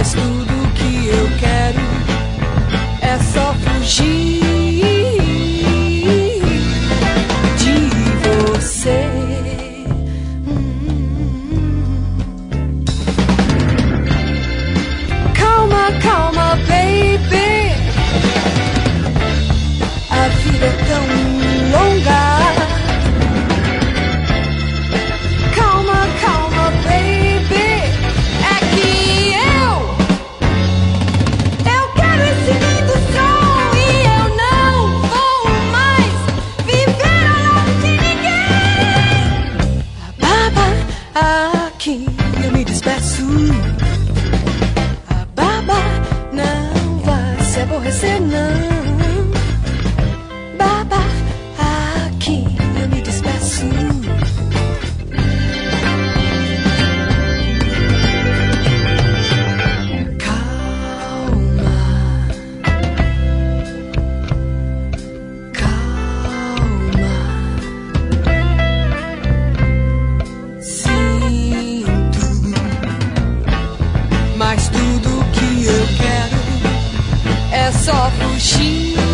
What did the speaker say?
Mas tudo que eu quero é só fugir de você. Calma, calma, baby. A vida é tão longa. Calma, calma, baby. É que eu quero esse lindo som e eu não vou mais viver ao lado de ninguém. Baba, aqui eu me despeço. A baba não vai se aborrecer, não. Baba, aqui eu me despeço. Calma, calma. Sinto, mas tudo que eu quero é só fugir